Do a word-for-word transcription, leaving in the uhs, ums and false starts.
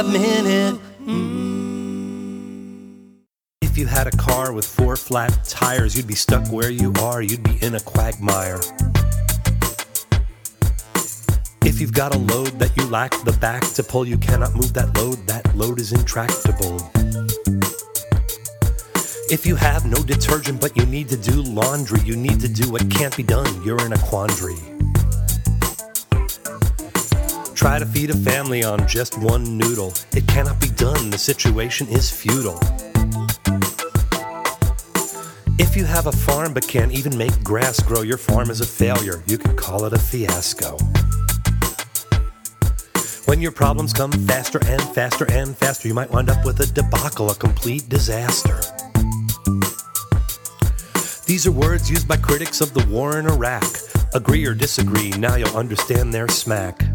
minute. If you had a car with four flat tires, you'd be stuck where you are, you'd be in a quagmire. If you've got a load that you lack the back to pull, you cannot move that load, that load is intractable. If you have no detergent but you need to do laundry, you need to do what can't be done, you're in a quandary. Try to feed a family on just one noodle, it cannot be done, the situation is futile. If you have a farm but can't even make grass grow, your farm is a failure, you could call it a fiasco. When your problems come faster and faster and faster, you might wind up with a debacle, a complete disaster. These are words used by critics of the war in Iraq. Agree or disagree, now you'll understand their smack.